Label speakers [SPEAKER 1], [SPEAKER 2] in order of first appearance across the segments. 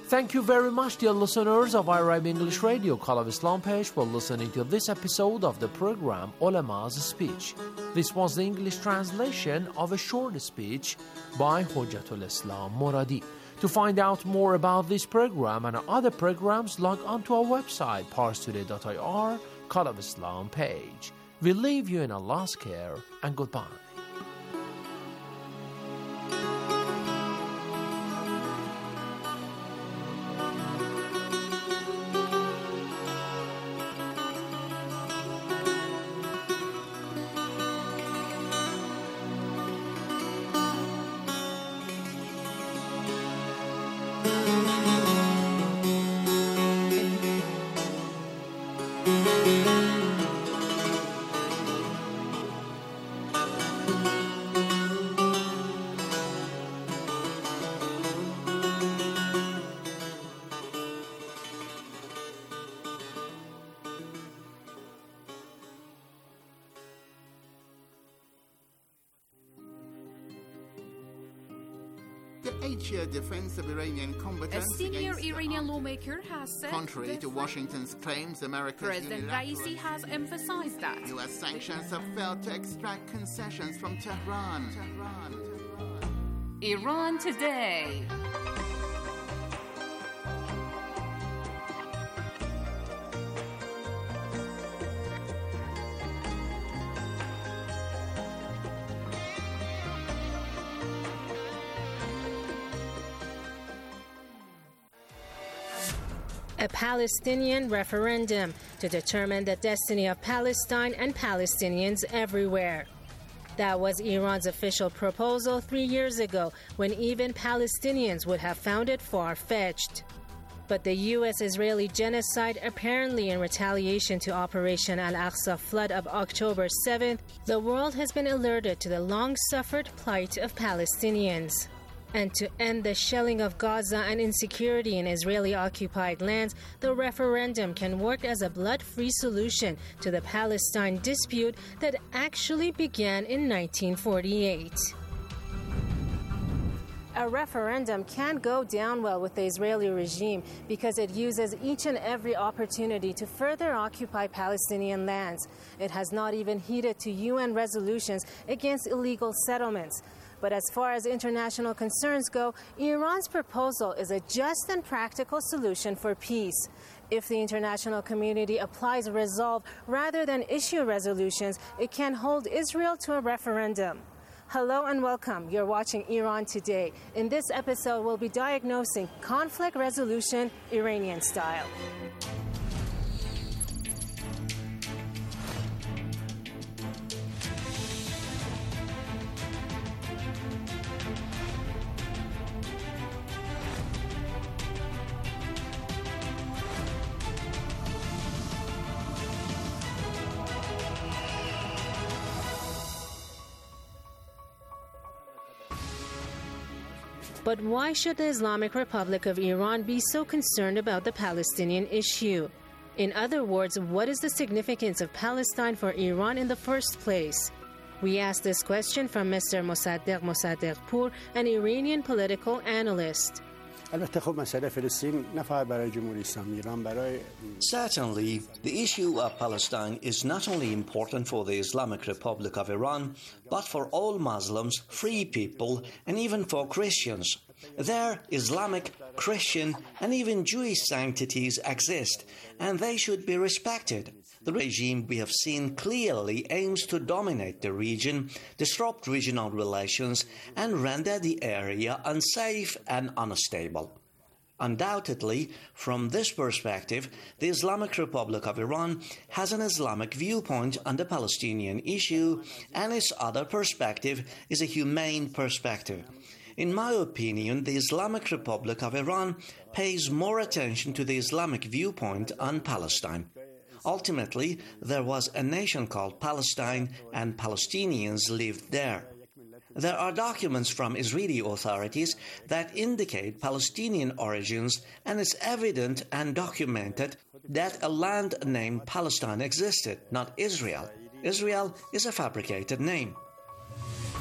[SPEAKER 1] Thank you very much, dear listeners of Arab English Radio, Call of Islam page, for listening to this episode of the program Ulama's Speech. This was the English translation of a short speech by Hujjatul Islam Muradi. To find out more about this program and other programs, log on to our website, parstoday.ir, Call of Islam page. We leave you in Allah's care, and goodbye.
[SPEAKER 2] The 8-year defense of Iranian combatants.
[SPEAKER 3] A senior Iranian lawmaker has said,
[SPEAKER 2] contrary to Washington's claims, America's
[SPEAKER 3] President Raisi has emphasized that
[SPEAKER 2] U.S. sanctions have failed to extract concessions from Tehran.
[SPEAKER 3] Iran Today.
[SPEAKER 4] A Palestinian referendum to determine the destiny of Palestine and Palestinians everywhere. That was Iran's official proposal 3 years ago, when even Palestinians would have found it far-fetched. But the U.S.-Israeli genocide, apparently in retaliation to Operation Al-Aqsa flood of October 7th, the world has been alerted to the long-suffered plight of Palestinians. And to end the shelling of Gaza and insecurity in Israeli-occupied lands, the referendum can work as a blood-free solution to the Palestine dispute that actually began in 1948. A referendum can't go down well with the Israeli regime because it uses each and every opportunity to further occupy Palestinian lands. It has not even heeded to UN resolutions against illegal settlements. But as far as international concerns go, Iran's proposal is a just and practical solution for peace. If the international community applies resolve rather than issue resolutions, it can hold Israel to a referendum. Hello and welcome. You're watching Iran Today. In this episode, we'll be diagnosing conflict resolution Iranian style. But why should the Islamic Republic of Iran be so concerned about the Palestinian issue? In other words, what is the significance of Palestine for Iran in the first place? We asked this question from Mr. Mossadegh Mossadegh-Pour, an Iranian political analyst.
[SPEAKER 5] Certainly, the issue of Palestine is not only important for the Islamic Republic of Iran, but for all Muslims, free people, and even for Christians. Their Islamic, Christian, and even Jewish sanctities exist, and they should be respected. The regime we have seen clearly aims to dominate the region, disrupt regional relations, and render the area unsafe and unstable. Undoubtedly, from this perspective, the Islamic Republic of Iran has an Islamic viewpoint on the Palestinian issue, and its other perspective is a humane perspective. In my opinion, the Islamic Republic of Iran pays more attention to the Islamic viewpoint on Palestine. Ultimately, there was a nation called Palestine, and Palestinians lived there. There are documents from Israeli authorities that indicate Palestinian origins, and it's evident and documented that a land named Palestine existed, not Israel. Israel is a fabricated name.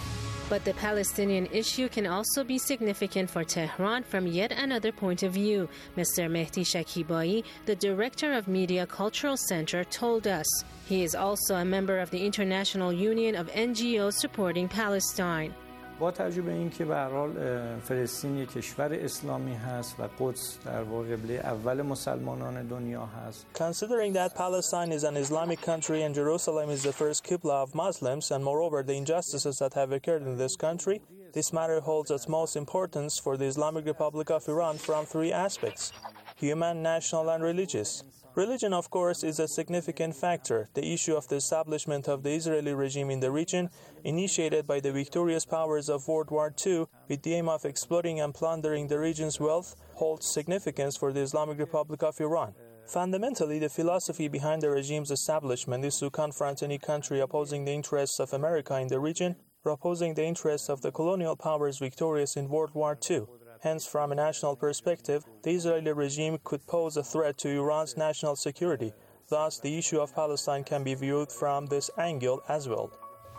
[SPEAKER 4] But the Palestinian issue can also be significant for Tehran from yet another point of view, Mr. Mehdi Shakibai, the director of Media Cultural Center, told us. He is also a member of the International Union of NGOs supporting Palestine.
[SPEAKER 6] با توجه به اینکه به هر حال فلسطین یک کشور اسلامی هست و قدس در واقع قبله اول مسلمانان دنیا هست.
[SPEAKER 7] Considering that Palestine is an Islamic country and Jerusalem is the first Qibla of Muslims, and moreover the injustices that have occurred in this country, this matter holds its most importance for the Islamic Republic of Iran from three aspects: human, national, and religious. Religion, of course, is a significant factor. The issue of the establishment of the Israeli regime in the region, initiated by the victorious powers of World War II with the aim of exploiting and plundering the region's wealth, holds significance for the Islamic Republic of Iran. Fundamentally, the philosophy behind the regime's establishment is to confront any country opposing the interests of America in the region or opposing the interests of the colonial powers victorious in World War II. Hence, from a national perspective, the Israeli regime could pose a threat to Iran's national security. Thus, the issue of Palestine can be viewed from this angle as well.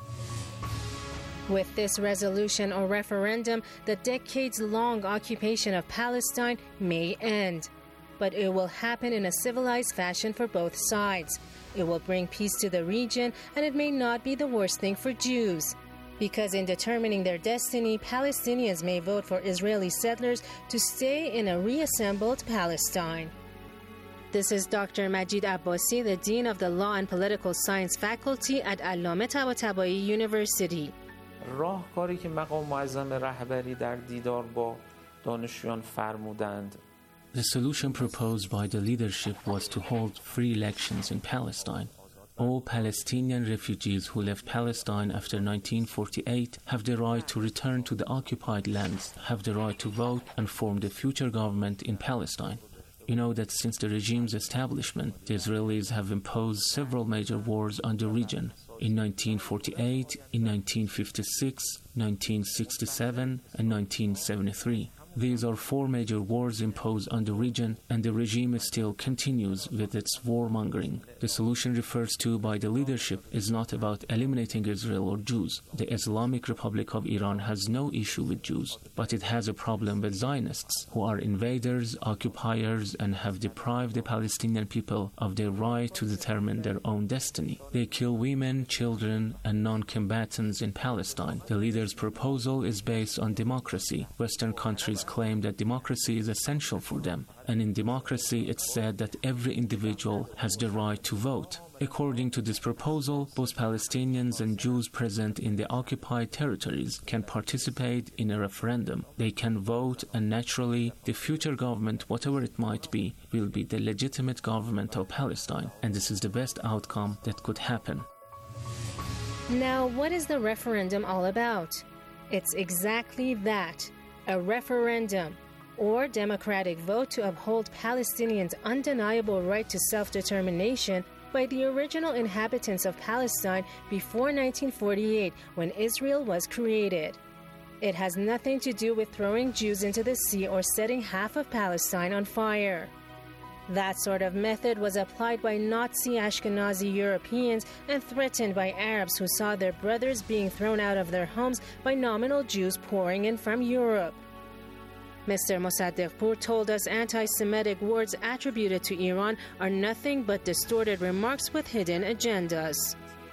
[SPEAKER 4] With this resolution or referendum, the decades-long occupation of Palestine may end. But it will happen in a civilized fashion for both sides. It will bring peace to the region, and it may not be the worst thing for Jews. Because in determining their destiny, Palestinians may vote for Israeli settlers to stay in a reassembled Palestine. This is Dr. Majid Abbasi, the Dean of the Law and Political Science Faculty at Allame Tabatabai University.
[SPEAKER 8] راهکاری که مقام معظم رهبری در دیدار با دانشجویان فرمودند.
[SPEAKER 9] The solution proposed by the leadership was to hold free elections in Palestine. All Palestinian refugees who left Palestine after 1948 have the right to return to the occupied lands, have the right to vote and form the future government in Palestine. You know that since the regime's establishment, the Israelis have imposed several major wars on the region. In 1948, in 1956, 1967, and 1973. These are four major wars imposed on the region, and the regime still continues with its warmongering. The solution referred to by the leadership is not about eliminating Israel or Jews. The Islamic Republic of Iran has no issue with Jews, but it has a problem with Zionists, who are invaders, occupiers, and have deprived the Palestinian people of their right to determine their own destiny. They kill women, children, and non-combatants in Palestine. The leader's proposal is based on democracy. Western countries claim that democracy is essential for them, and in democracy it's said that every individual has the right to vote. According to this proposal, both Palestinians and Jews present in the occupied territories can participate in a referendum. They can vote, and naturally, the future government, whatever it might be, will be the legitimate government of Palestine, and this is the best outcome that could happen.
[SPEAKER 4] Now, what is the referendum all about? It's exactly that. A referendum, or democratic vote to uphold Palestinians' undeniable right to self-determination by the original inhabitants of Palestine before 1948, when Israel was created. It has nothing to do with throwing Jews into the sea or setting half of Palestine on fire. That sort of method was applied by Nazi Ashkenazi Europeans and threatened by Arabs who saw their brothers being thrown out of their homes by nominal Jews pouring in from Europe. Mr. Mossaddeqpour told us anti-Semitic words attributed to Iran are nothing but distorted remarks with hidden agendas.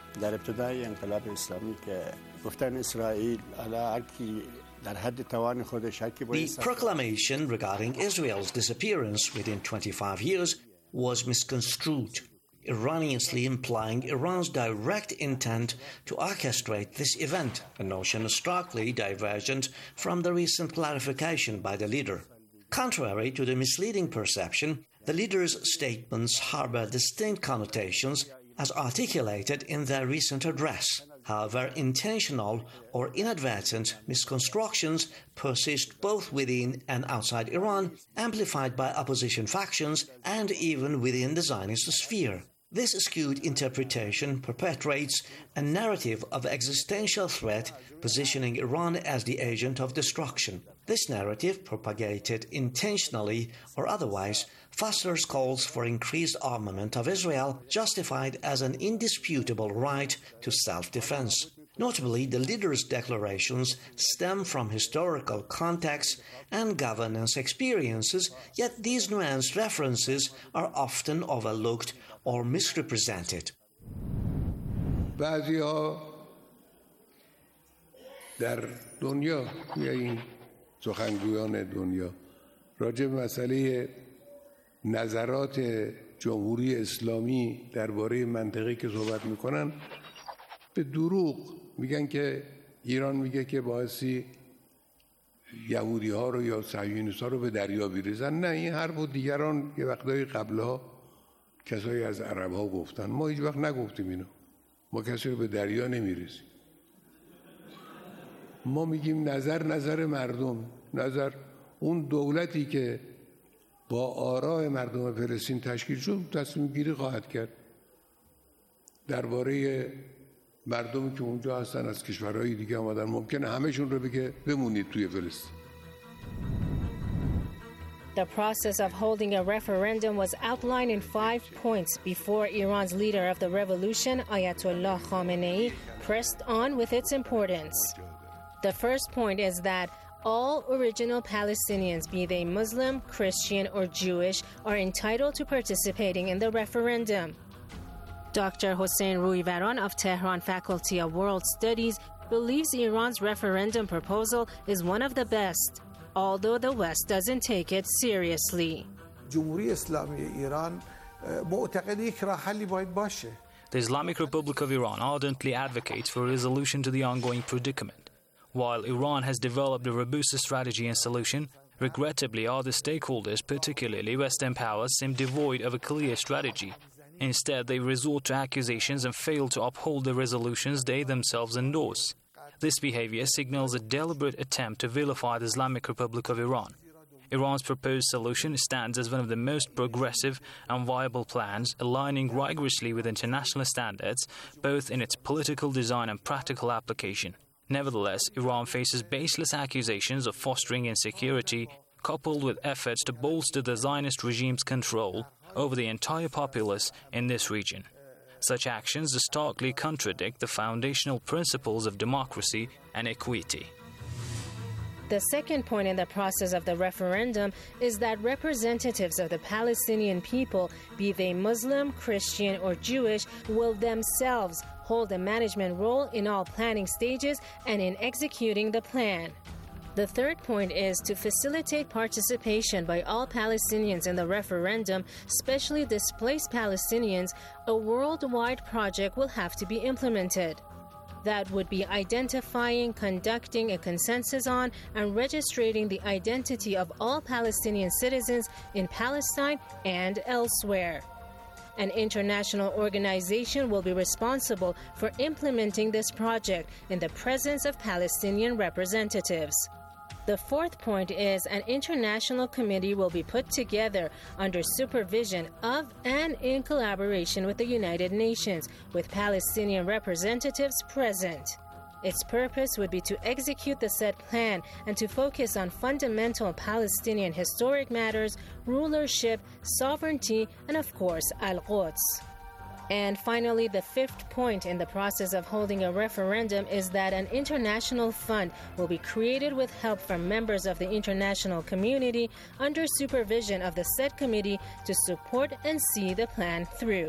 [SPEAKER 5] The proclamation regarding Israel's disappearance within 25 years was misconstrued, erroneously implying Iran's direct intent to orchestrate this event, a notion starkly divergent from the recent clarification by the leader. Contrary to the misleading perception, the leader's statements harbor distinct connotations as articulated in their recent address. However, intentional or inadvertent misconstructions persist both within and outside Iran, amplified by opposition factions and even within the Zionist sphere. This skewed interpretation perpetuates a narrative of existential threat, positioning Iran as the agent of destruction. This narrative, propagated intentionally or otherwise, fosters calls for increased armament of Israel, justified as an indisputable right to self-defense. Notably, the leaders' declarations stem from historical context and governance experiences, yet these nuanced references are often overlooked or misrepresented.
[SPEAKER 10] بعضی‌ها در دنیا یا این سخنگویان دنیا راجع به مسئله نظرات جمهوری اسلامی درباره منطقه‌ای که صحبت میکنن به دروغ میگن که ایران میگه که باعثی یهودی ها رو یا صهیونیست ها رو به دریا بریزن. نه، این حرف و دیگران یه وقتایی قبلها کسایی از عرب ها گفتن. ما هیچ وقت نگفتیم اینو. ما کسی رو به دریا نمیریزیم. ما میگیم نظر مردم، نظر اون دولتی که با آراء مردم فلسطین تشکیل شد تصمیم گیری خواهد کرد درباره مردمی که اونجا هستن از کشورهای دیگه آمدن. ممکنه همه‌شون رو بگه بمونید توی فلسطین.
[SPEAKER 4] The process of holding a referendum was outlined in 5 points before Iran's leader of the revolution, Ayatollah Khamenei, pressed on with its importance. The first point is that all original Palestinians, be they Muslim, Christian, or Jewish, are entitled to participating in the referendum. Dr. Hossein Rouiveran of Tehran Faculty of World Studies believes Iran's referendum proposal is one of the best, although the West doesn't take it seriously.
[SPEAKER 11] The Islamic Republic of Iran ardently advocates for a resolution to the ongoing predicament. While Iran has developed a robust strategy and solution, regrettably other stakeholders, particularly Western powers, seem devoid of a clear strategy. Instead, they resort to accusations and fail to uphold the resolutions they themselves endorse. This behavior signals a deliberate attempt to vilify the Islamic Republic of Iran. Iran's proposed solution stands as one of the most progressive and viable plans, aligning rigorously with international standards, both in its political design and practical application. Nevertheless, Iran faces baseless accusations of fostering insecurity, coupled with efforts to bolster the Zionist regime's control over the entire populace in this region. Such actions starkly contradict the foundational principles of democracy and equity.
[SPEAKER 4] The second point in the process of the referendum is that representatives of the Palestinian people, be they Muslim, Christian, or Jewish, will themselves hold a management role in all planning stages and in executing the plan. The third point is to facilitate participation by all Palestinians in the referendum, especially displaced Palestinians. A worldwide project will have to be implemented. That would be identifying, conducting a consensus on, and registering the identity of all Palestinian citizens in Palestine and elsewhere. An international organization will be responsible for implementing this project in the presence of Palestinian representatives. The fourth point is an international committee will be put together under supervision of and in collaboration with the United Nations, with Palestinian representatives present. Its purpose would be to execute the said plan and to focus on fundamental Palestinian historic matters, rulership, sovereignty, and of course, Al-Quds. And finally, the fifth point in the process of holding a referendum is that an international fund will be created with help from members of the international community under supervision of the said committee to support and see the plan through.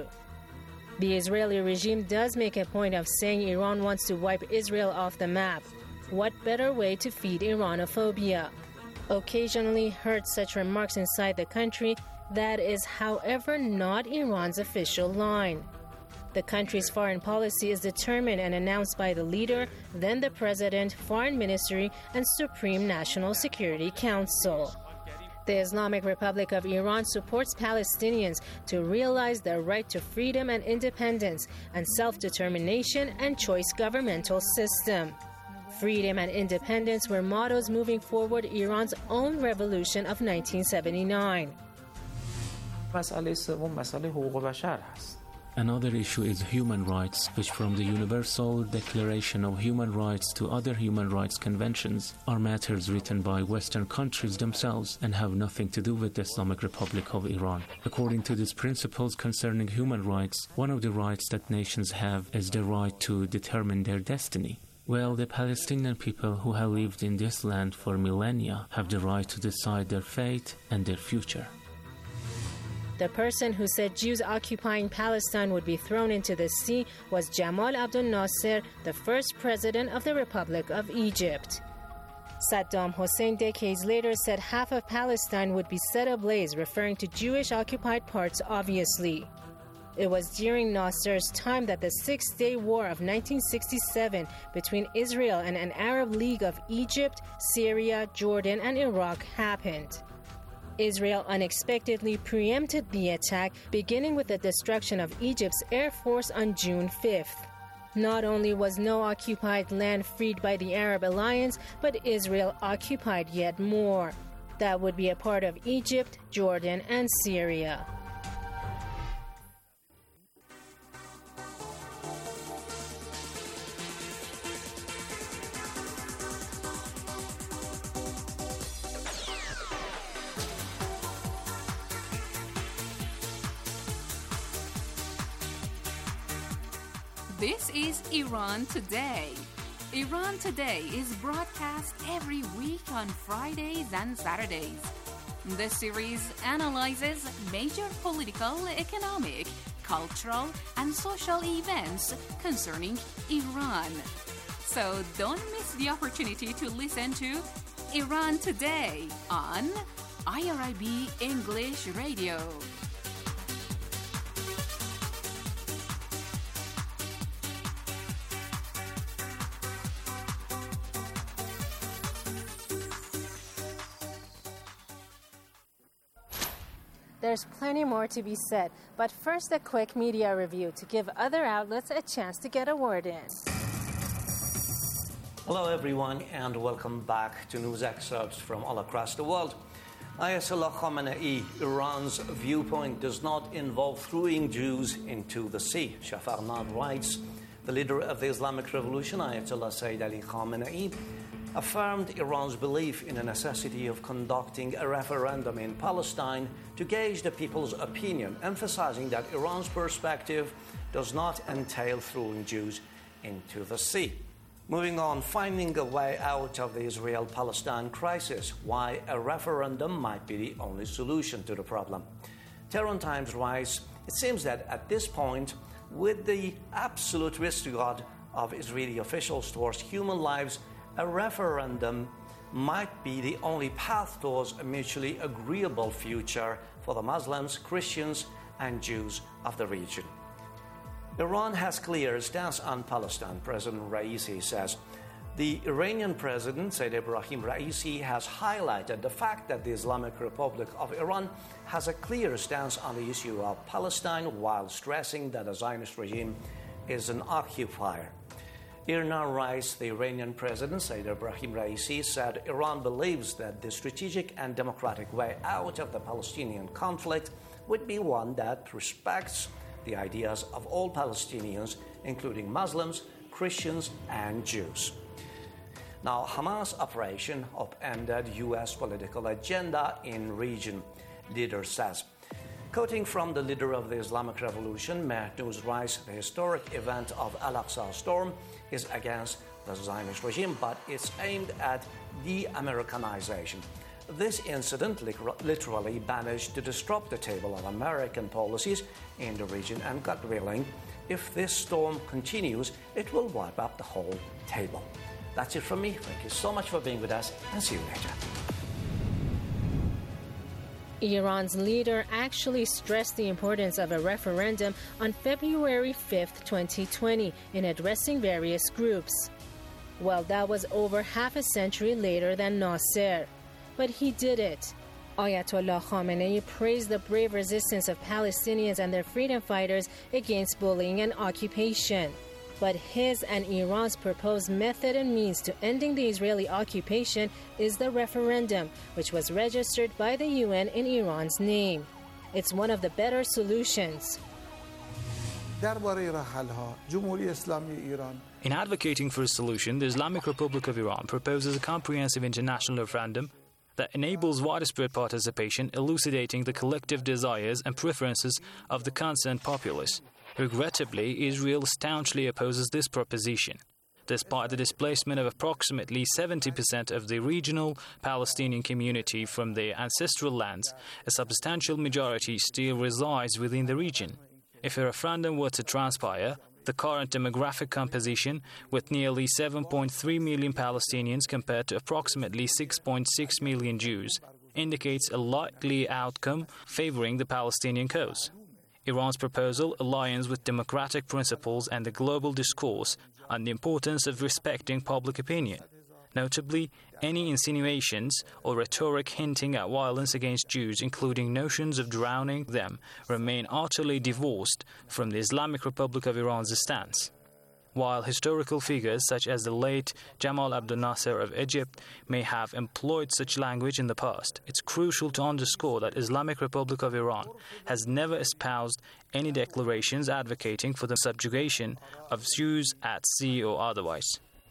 [SPEAKER 4] The Israeli regime does make a point of saying Iran wants to wipe Israel off the map. What better way to feed Iranophobia? Occasionally heard such remarks inside the country. That is, however, not Iran's official line. The country's foreign policy is determined and announced by the leader, then the president, foreign ministry, and Supreme National Security Council. The Islamic Republic of Iran supports Palestinians to realize their right to freedom and independence and self-determination and choice governmental system. Freedom and independence were mottos moving forward Iran's own revolution of 1979.
[SPEAKER 8] مسئله سوم مسئله حقوق بشر هست.
[SPEAKER 9] Another issue is human rights, which from the Universal Declaration of Human Rights to other human rights conventions are matters written by Western countries themselves and have nothing to do with the Islamic Republic of Iran. According to these principles concerning human rights, one of the rights that nations have is the right to determine their destiny. Well, the Palestinian people who have lived in this land for millennia have the right to decide their fate and their future.
[SPEAKER 4] The person who said Jews occupying Palestine would be thrown into the sea was Jamal Abdel Nasser, the first president of the Republic of Egypt. Saddam Hussein decades later said half of Palestine would be set ablaze, referring to Jewish-occupied parts, obviously. It was during Nasser's time that the Six-Day War of 1967 between Israel and an Arab League of Egypt, Syria, Jordan, and Iraq happened. Israel unexpectedly preempted the attack, beginning with the destruction of Egypt's Air Force on June 5th. Not only was no occupied land freed by the Arab alliance, but Israel occupied yet more. That would be a part of Egypt, Jordan, and Syria.
[SPEAKER 3] This is Iran Today. Iran Today is broadcast every week on Fridays and Saturdays. The series analyzes major political, economic, cultural, and social events concerning Iran. So don't miss the opportunity to listen to Iran Today on IRIB English Radio.
[SPEAKER 4] There's plenty more to be said, but first a quick media review to give other outlets a chance to get a word in.
[SPEAKER 5] Hello everyone and welcome back to news excerpts from all across the world. Ayatollah Khamenei, Iran's viewpoint does not involve throwing Jews into the sea. Shafarnad writes, the leader of the Islamic Revolution, Ayatollah Sayyid Ali Khamenei, affirmed Iran's belief in the necessity of conducting a referendum in Palestine to gauge the people's opinion, emphasizing that Iran's perspective does not entail throwing Jews into the sea. Moving on, finding a way out of the Israel-Palestine crisis, why a referendum might be the only solution to the problem. Tehran Times writes, it seems that at this point, with the absolute disregard of Israeli officials towards human lives, a referendum might be the only path towards a mutually agreeable future for the Muslims, Christians, and Jews of the region. Iran has clear stance on Palestine, President Raisi says. The Iranian president, Said Ibrahim Raisi, has highlighted the fact that the Islamic Republic of Iran has a clear stance on the issue of Palestine while stressing that the Zionist regime is an occupier. Irna writes, the Iranian president, Said Ibrahim Raisi, said Iran believes that the strategic and democratic way out of the Palestinian conflict would be one that respects the ideas of all Palestinians, including Muslims, Christians, and Jews. Now, Hamas operation upended U.S. political agenda in region, leader says. Quoting from the leader of the Islamic Revolution, Mehdouz writes, the historic event of Al-Aqsa Storm is against the Zionist regime, but it's aimed at de-Americanization. This incident literally managed to disrupt the table of American policies in the region, and God willing, if this storm continues, it will wipe up the whole table. That's it from me. Thank you so much for being with us, and see you later.
[SPEAKER 4] Iran's leader actually stressed the importance of a referendum on February 5, 2020, in addressing various groups. Well, that was over half a century later than Nasser. But he did it. Ayatollah Khamenei praised the brave resistance of Palestinians and their freedom fighters against bullying and occupation. But his and Iran's proposed method and means to ending the Israeli occupation is the referendum, which was registered by the UN in Iran's name. It's one of the better solutions.
[SPEAKER 12] درباره رحل‌ها جمهوری اسلامی ایران
[SPEAKER 11] In advocating for a solution, the Islamic Republic of Iran proposes a comprehensive international referendum that enables widespread participation, elucidating the collective desires and preferences of the concerned populace. Regrettably, Israel staunchly opposes this proposition. Despite the displacement of approximately 70% of the regional Palestinian community from their ancestral lands, a substantial majority still resides within the region. If a referendum were to transpire, the current demographic composition, with nearly 7.3 million Palestinians compared to approximately 6.6 million Jews, indicates a likely outcome favoring the Palestinian cause. Iran's proposal aligns with democratic principles and the global discourse on the importance of respecting public opinion. Notably, any insinuations or rhetoric hinting at violence against Jews, including notions of drowning them, remain utterly divorced from the Islamic Republic of Iran's stance. While historical figures such as the late Jamal Abdel Nasser of Egypt may have employed such language in the past, it's crucial to underscore that Islamic Republic of Iran has never espoused any declarations advocating for the subjugation of Jews at sea or otherwise.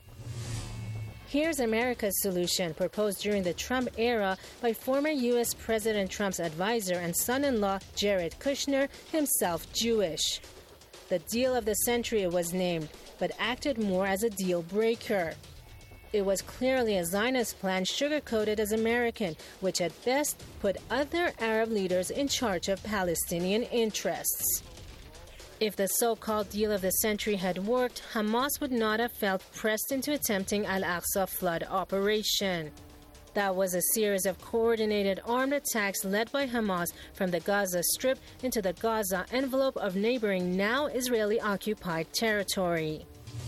[SPEAKER 4] Here's America's solution, proposed during the Trump era by former U.S. President Trump's advisor and son-in-law Jared Kushner, himself Jewish. The deal of the century it was named, but acted more as a deal breaker. It was clearly a Zionist plan sugar-coated as American, which at best put other Arab leaders in charge of Palestinian interests. If the so-called deal of the century had worked, Hamas would not have felt pressed into attempting Al-Aqsa flood operation. That was a series of coordinated armed attacks led by Hamas from the Gaza Strip into the Gaza envelope of neighboring now Israeli-occupied territory.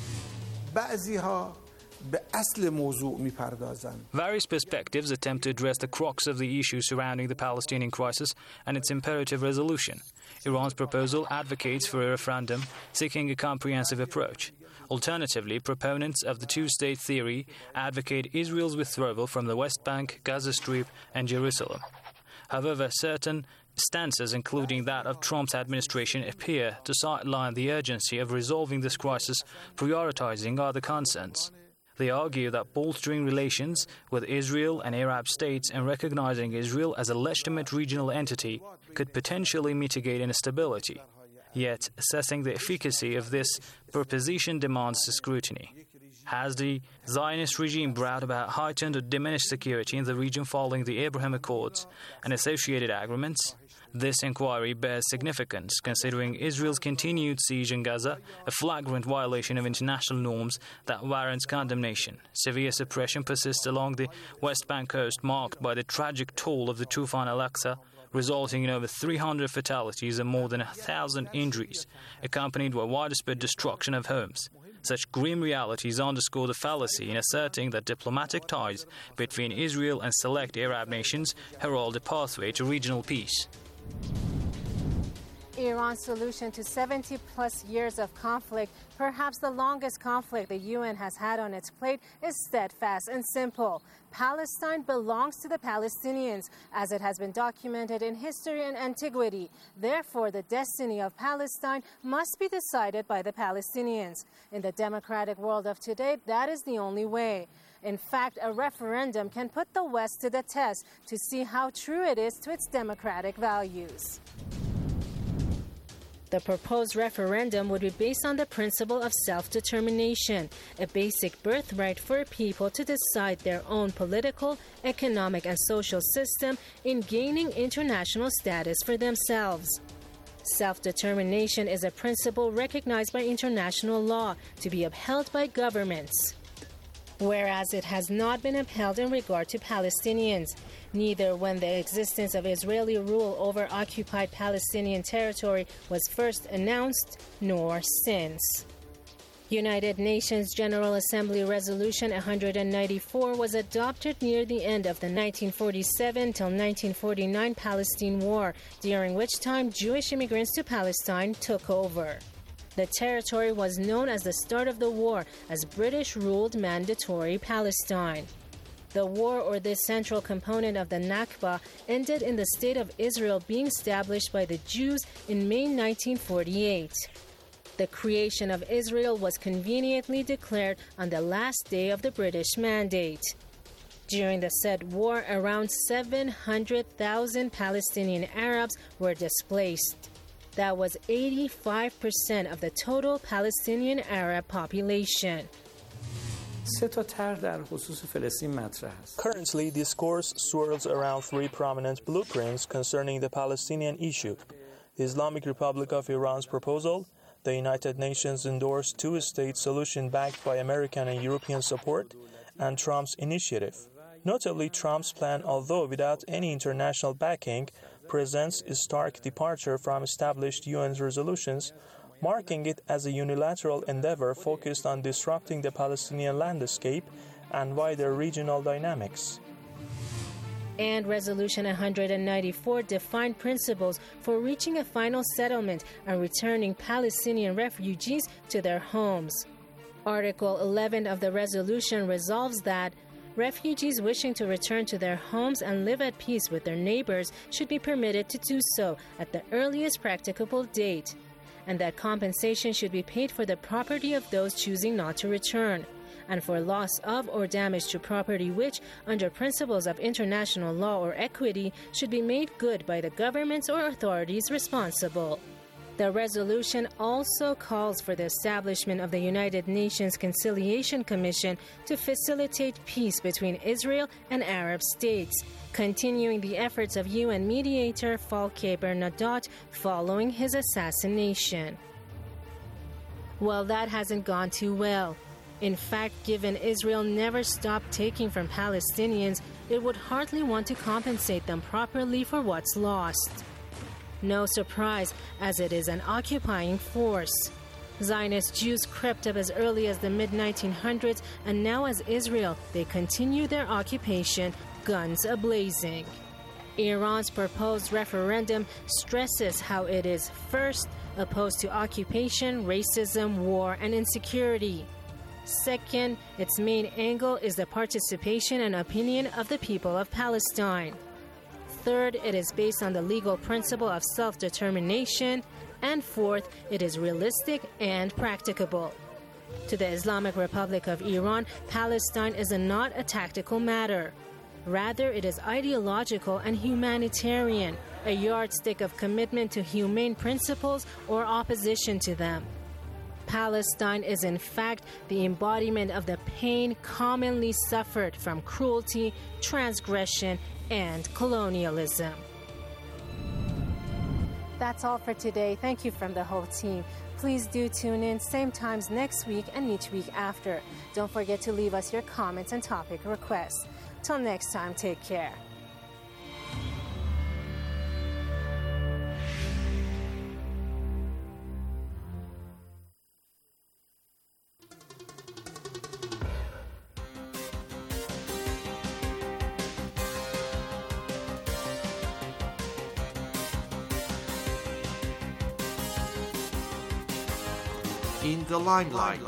[SPEAKER 11] Various perspectives attempt to address the crux of the issue surrounding the Palestinian crisis and its imperative resolution. Iran's proposal advocates for a referendum seeking a comprehensive approach. Alternatively, proponents of the two-state theory advocate Israel's withdrawal from the West Bank, Gaza Strip, and Jerusalem. However, certain stances, including that of Trump's administration, appear to sideline the urgency of resolving this crisis, prioritizing other concerns. They argue that bolstering relations with Israel and Arab states and recognizing Israel as a legitimate regional entity could potentially mitigate instability. Yet, assessing the efficacy of this proposition demands scrutiny. Has the Zionist regime brought about heightened or diminished security in the region following the Abraham Accords and associated agreements? This inquiry bears significance, considering Israel's continued siege in Gaza, a flagrant violation of international norms that warrants condemnation. Severe suppression persists along the West Bank coast, marked by the tragic toll of the Tufan al-Aqsa, resulting in over 300 fatalities and more than 1,000 injuries, accompanied by widespread destruction of homes. Such grim realities underscore the fallacy in asserting that diplomatic ties between Israel and select Arab nations herald a pathway to regional peace.
[SPEAKER 4] Iran's solution to 70-plus years of conflict, perhaps the longest conflict the UN has had on its plate, is steadfast and simple. Palestine belongs to the Palestinians, as it has been documented in history and antiquity. Therefore, the destiny of Palestine must be decided by the Palestinians. In the democratic world of today, that is the only way. In fact, a referendum can put the West to the test to see how true it is to its democratic values. The proposed referendum would be based on the principle of self-determination, a basic birthright for a people to decide their own political, economic, and social system in gaining international status for themselves. Self-determination is a principle recognized by international law to be upheld by governments, whereas it has not been upheld in regard to Palestinians, neither when the existence of Israeli rule over occupied Palestinian territory was first announced, nor since. United Nations General Assembly Resolution 194 was adopted near the end of the 1947 till 1949 Palestine War, during which time Jewish immigrants to Palestine took over. The territory was known as the start of the war as British-ruled Mandatory Palestine. The war, or this central component of the Nakba, ended in the State of Israel being established by the Jews in May 1948. The creation of Israel was conveniently declared on the last day of the British Mandate. During the said war, around 700,000 Palestinian Arabs were displaced. That was 85% of the total Palestinian Arab population.
[SPEAKER 7] Currently, discourse swirls around three prominent blueprints concerning the Palestinian issue: the Islamic Republic of Iran's proposal, the United Nations endorsed two-state solution backed by American and European support, and Trump's initiative. Notably, Trump's plan, although without any international backing, presents a stark departure from established UN resolutions, marking it as a unilateral endeavor focused on disrupting the Palestinian landscape and wider regional dynamics.
[SPEAKER 4] And Resolution 194 defined principles for reaching a final settlement and returning Palestinian refugees to their homes. Article 11 of the resolution resolves that refugees wishing to return to their homes and live at peace with their neighbors should be permitted to do so at the earliest practicable date, and that compensation should be paid for the property of those choosing not to return, and for loss of or damage to property which, under principles of international law or equity, should be made good by the governments or authorities responsible. The resolution also calls for the establishment of the United Nations Conciliation Commission to facilitate peace between Israel and Arab states, continuing the efforts of UN mediator Volker Bernadotte following his assassination. Well, that hasn't gone too well. In fact, given Israel never stopped taking from Palestinians, it would hardly want to compensate them properly for what's lost. No surprise, as it is an occupying force. Zionist Jews crept up as early as the mid-1900s, and now as Israel, they continue their occupation, guns a-blazing. Iran's proposed referendum stresses how it is, first, opposed to occupation, racism, war, and insecurity. Second, its main angle is the participation and opinion of the people of Palestine. Third, it is based on the legal principle of self-determination. And fourth, it is realistic and practicable. To the Islamic Republic of Iran, Palestine is not a tactical matter. Rather, it is ideological and humanitarian, a yardstick of commitment to humane principles or opposition to them. Palestine is in fact the embodiment of the pain commonly suffered from cruelty, transgression, and colonialism. That's all for today. Thank you from the whole team. Please do tune in same times next week and each week after. Don't forget to leave us your comments and topic requests. Till next time, take care.
[SPEAKER 2] In the limelight.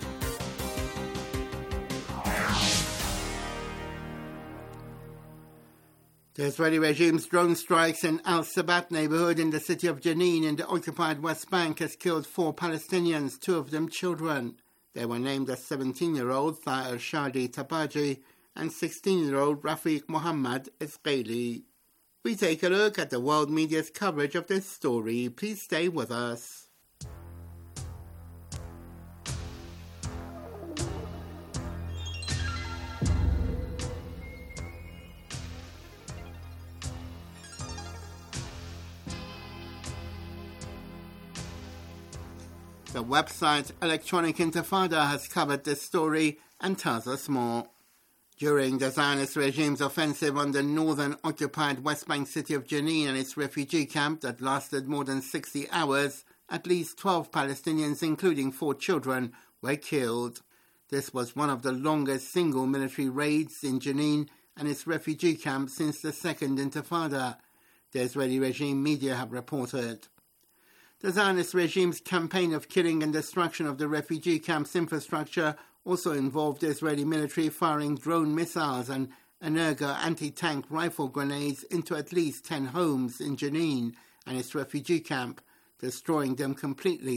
[SPEAKER 2] The Israeli regime's drone strikes in Al Sabat neighborhood in the city of Jenin in the occupied West Bank has killed 4 Palestinians, 2 of them children. They were named as 17-year-old Tha'er Shadi Tabaji and 16-year-old Rafiq Muhammad Isqaili. We take a look at the world media's coverage of this story. Please stay with us. The website Electronic Intifada has covered this story and tells us more. During the Zionist regime's offensive on the northern occupied West Bank city of Jenin and its refugee camp that lasted more than 60 hours, at least 12 Palestinians, including 4 children, were killed. This was one of the longest single military raids in Jenin and its refugee camp since the Second Intifada, the Israeli regime media have reported. The Zionist regime's campaign of killing and destruction of the refugee camp's infrastructure also involved the Israeli military firing drone missiles and Energa anti-tank rifle grenades into at least 10 homes in Jenin and its refugee camp, destroying them completely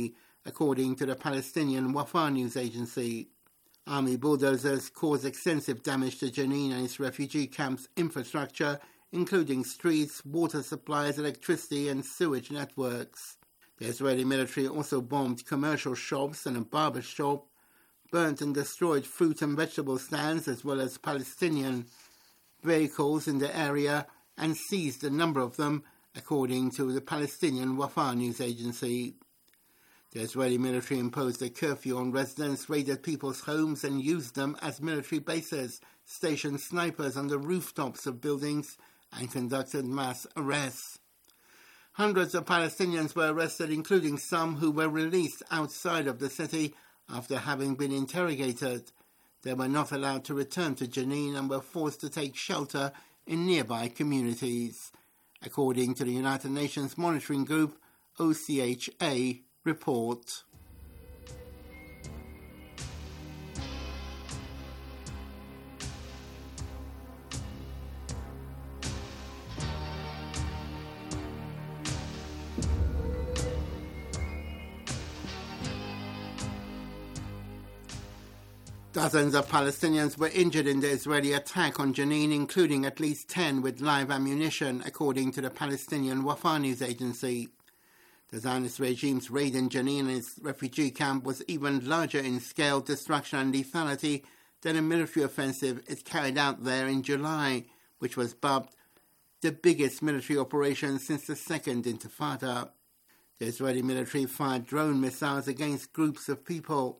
[SPEAKER 2] according to the Palestinian Wafa news agency. Army bulldozers caused extensive damage to Jenin and its refugee camps' infrastructure, including streets, water supplies, electricity and sewage networks. The Israeli military also bombed commercial shops and a barber shop, burnt and destroyed fruit and vegetable stands as well as Palestinian vehicles in the area and seized a number of them, according to the Palestinian Wafa news agency. The Israeli military imposed a curfew on residents, raided people's homes and used them as military bases, stationed snipers on the rooftops of buildings and conducted mass arrests. Hundreds of Palestinians were arrested, including some who were released outside of the city after having been interrogated. They were not allowed to return to Jenin and were forced to take shelter in nearby communities, according to the United Nations Monitoring Group, OCHA, report. Dozens of Palestinians were injured in the Israeli attack on Jenin, including at least 10 with live ammunition, according to the Palestinian Wafa news agency. The Zionist regime's raid in Jenin and its refugee camp was even larger in scale, destruction and lethality than a military offensive it carried out there in July, which was dubbed the biggest military operation since the Second Intifada. The Israeli military fired drone missiles against groups of people.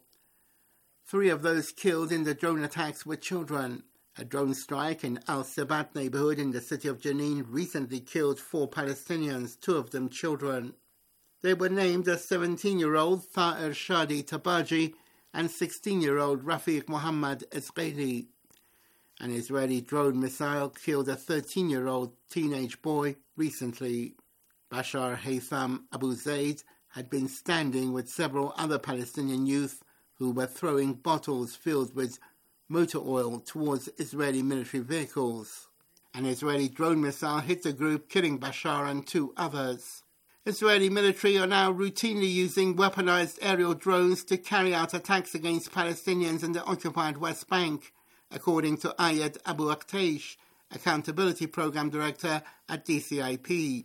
[SPEAKER 2] 3 of those killed in the drone attacks were children. A drone strike in Al-Sabat neighborhood in the city of Jenin recently killed 4 Palestinians, 2 of them children. They were named as 17-year-old Tha'er Shadi Tabaji and 16-year-old Rafiq Mohammad Esqaili. An Israeli drone missile killed a 13-year-old teenage boy recently. Bashar Haytham Abu Zaid had been standing with several other Palestinian youth who were throwing bottles filled with motor oil towards Israeli military vehicles. An Israeli drone missile hit the group, killing Bashar and 2 others. Israeli military are now routinely using weaponized aerial drones to carry out attacks against Palestinians in the occupied West Bank, according to Ayed Abu Aktaish, Accountability Program Director at DCIP.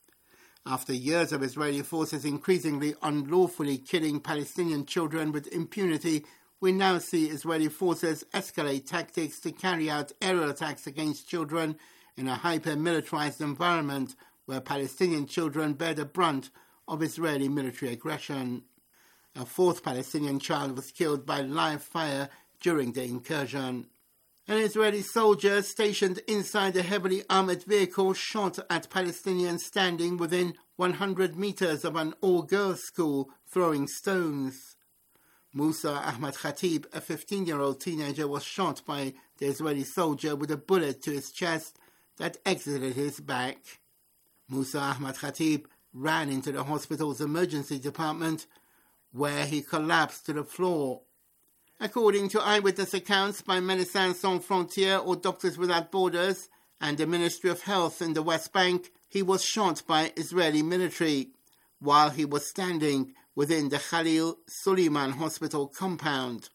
[SPEAKER 2] After years of Israeli forces increasingly unlawfully killing Palestinian children with impunity, we now see Israeli forces escalate tactics to carry out aerial attacks against children in a hyper-militarized environment where Palestinian children bear the brunt of Israeli military aggression. A 4th Palestinian child was killed by live fire during the incursion. An Israeli soldier stationed inside a heavily armoured vehicle shot at Palestinians standing within 100 meters of an all-girls school throwing stones. Musa Ahmad Khatib, a 15-year-old teenager, was shot by the Israeli soldier with a bullet to his chest that exited his back. Musa Ahmad Khatib ran into the hospital's emergency department, where he collapsed to the floor. According to eyewitness accounts by Médecins Sans Frontières or Doctors Without Borders and the Ministry of Health in the West Bank, he was shot by Israeli military while he was standing within the Khalil Suleiman Hospital compound.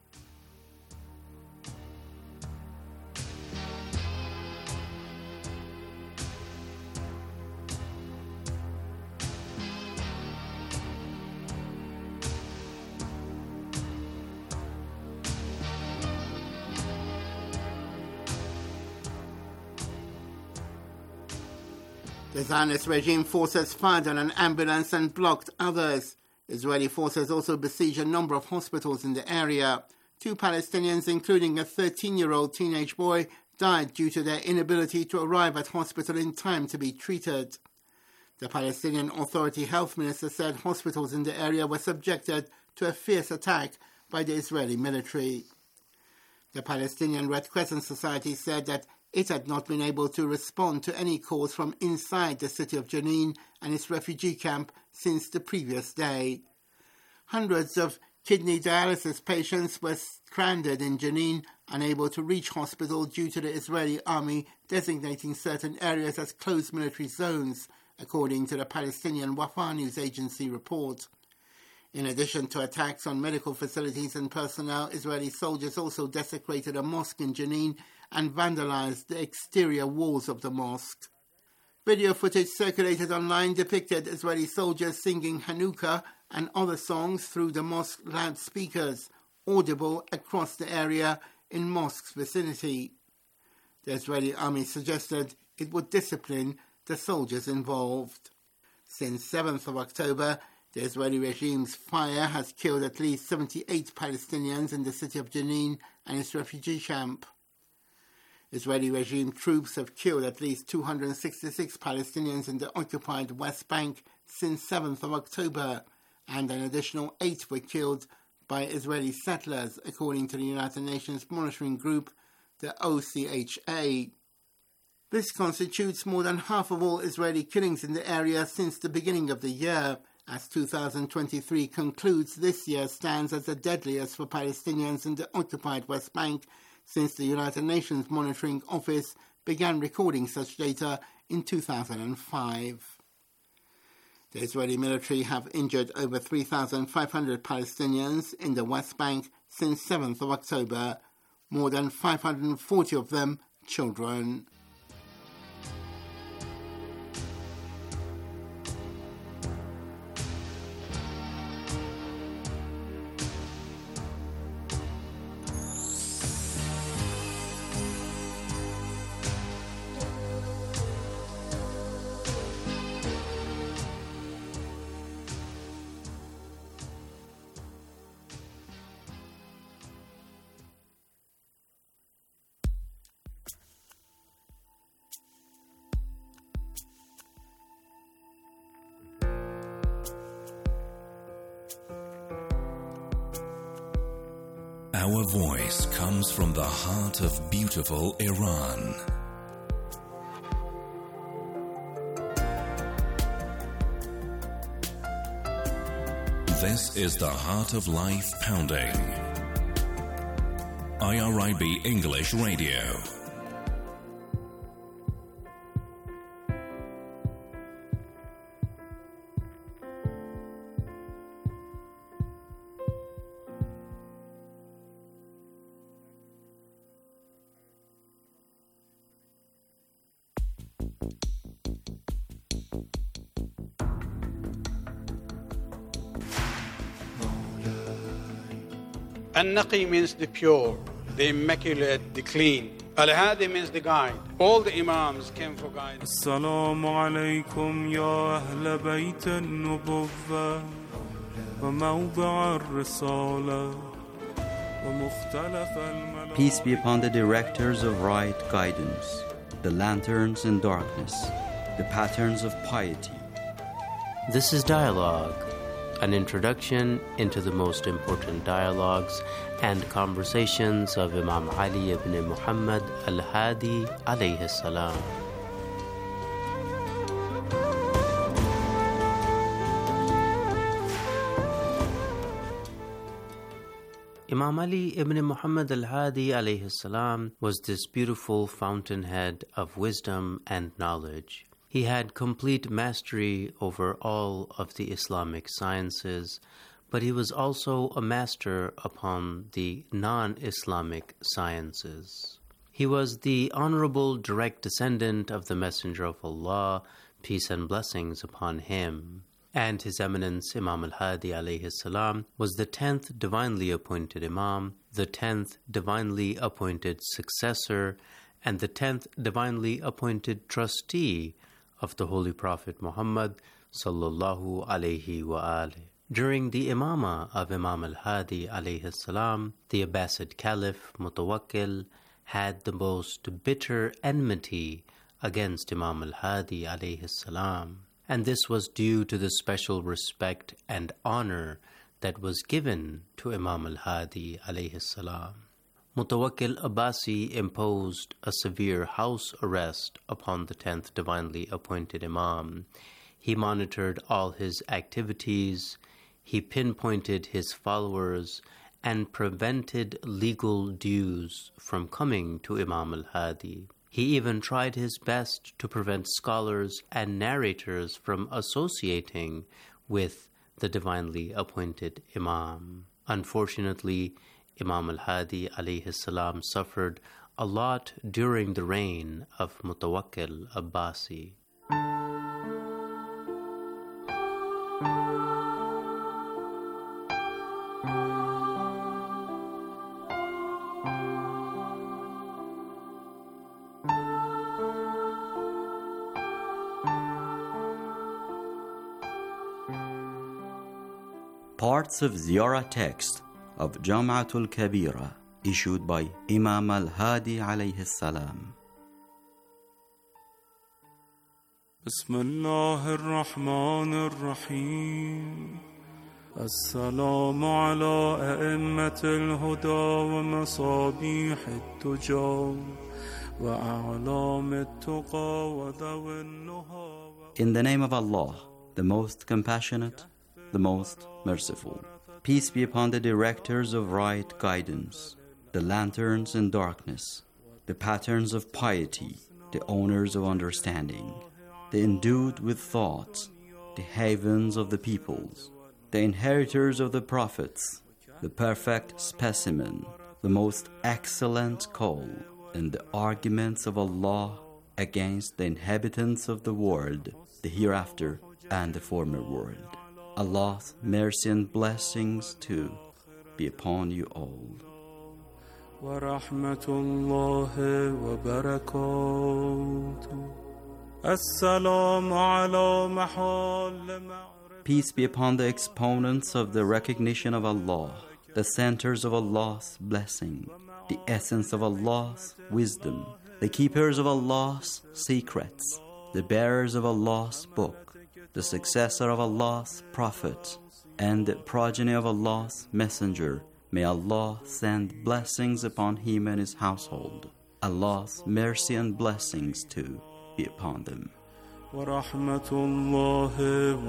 [SPEAKER 2] The Zionist regime forces fired on an ambulance and blocked others. Israeli forces also besieged a number of hospitals in the area. 2 Palestinians, including a 13-year-old teenage boy, died due to their inability to arrive at hospital in time to be treated. The Palestinian Authority health minister said hospitals in the area were subjected to a fierce attack by the Israeli military. The Palestinian Red Crescent Society said that it had not been able to respond to any calls from inside the city of Jenin and its refugee camp since the previous day. Hundreds of kidney dialysis patients were stranded in Jenin, unable to reach hospital due to the Israeli army designating certain areas as closed military zones, according to the Palestinian Wafa news agency report. In addition to attacks on medical facilities and personnel, Israeli soldiers also desecrated a mosque in Jenin and vandalized the exterior walls of the mosque. Video footage circulated online depicted Israeli soldiers singing Hanukkah and other songs through the mosque loudspeakers, audible across the area in mosque's vicinity. The Israeli army suggested it would discipline the soldiers involved. Since 7th of October, the Israeli regime's fire has killed at least 78 Palestinians in the city of Jenin and its refugee camp. Israeli regime troops have killed at least 266 Palestinians in the occupied West Bank since 7th of October, and an additional 8 were killed by Israeli settlers, according to the United Nations monitoring group, the OCHA. This constitutes more than half of all Israeli killings in the area since the beginning of the year, as 2023 concludes. This year stands as the deadliest for Palestinians in the occupied West Bank since the United Nations Monitoring Office began recording such data in 2005. The Israeli military have injured over 3,500 Palestinians in the West Bank since 7th of October, more than 540 of them children.
[SPEAKER 13] Our voice comes from the heart of beautiful Iran. This is the Heart of Life Pounding. IRIB English Radio.
[SPEAKER 14] An-Naqi means the pure, the immaculate, the clean. Al-Hadi means the guide. All the Imams came for guidance.
[SPEAKER 15] Assalamu alaikum ya ahl bayt an-nubuwwah wa mawda' ar-risala wa mukhtalaf al-malak.
[SPEAKER 16] Peace be upon the directors of right guidance, the lanterns in darkness, the patterns of piety.
[SPEAKER 17] This is Dialogue, an introduction into the most important dialogues and conversations of Imam Ali ibn Muhammad al-Hadi alayhi salam. Imam Ali ibn Muhammad al-Hadi alayhi salam was this beautiful fountainhead of wisdom and knowledge. He had complete mastery over all of the Islamic sciences, but he was also a master upon the non-Islamic sciences. He was the honorable direct descendant of the Messenger of Allah, peace and blessings upon him. And His Eminence Imam al-Hadi alayhi salam was the 10th divinely appointed Imam, the 10th divinely appointed successor, and the 10th divinely appointed trustee of the Holy Prophet Muhammad sallallahu alayhi wa alihi. During the Imamah of Imam al-Hadi alayhi salam, the Abbasid Caliph Mutawakkil had the most bitter enmity against Imam al-Hadi alayhi salam, and this was due to the special respect and honor that was given to Imam al-Hadi alayhi salam. Mutawakkil Abbasi imposed a severe house arrest upon the 10th divinely appointed Imam. He monitored all his activities, he pinpointed his followers, and prevented legal dues from coming to Imam al-Hadi. He even tried his best to prevent scholars and narrators from associating with the divinely appointed Imam. Unfortunately, Imam al-Hadi alayhi salam suffered a lot during the reign of Mutawakkil Abbasi.
[SPEAKER 16] Parts of Ziyarah text of Jam'atul Kabira issued by Imam al-Hadi alayhi salam.
[SPEAKER 15] Bismillah ar-Rahman ar-Rahim. السلام على أئمة الهدى ومصابيح التجار وأعلام التقى وذوي النهى.
[SPEAKER 16] In the name of Allah, the most compassionate, the most merciful. Peace be upon the directors of right guidance, the lanterns in darkness, the patterns of piety, the owners of understanding, the endued with thought, the havens of the peoples, the inheritors of the prophets, the perfect specimen, the most excellent call, and the arguments of Allah against the inhabitants of the world, the hereafter and the former world. Allah's mercy and blessings too be upon you all.
[SPEAKER 15] ورحمة الله وبركاته. السلام على محل.
[SPEAKER 16] Peace be upon the exponents of the recognition of Allah, the centers of Allah's blessing, the essence of Allah's wisdom, the keepers of Allah's secrets, the bearers of Allah's book, the successor of Allah's prophet, and the progeny of Allah's messenger. May Allah send blessings upon him and his household. Allah's mercy and blessings too be upon them.
[SPEAKER 15] ورحمة الله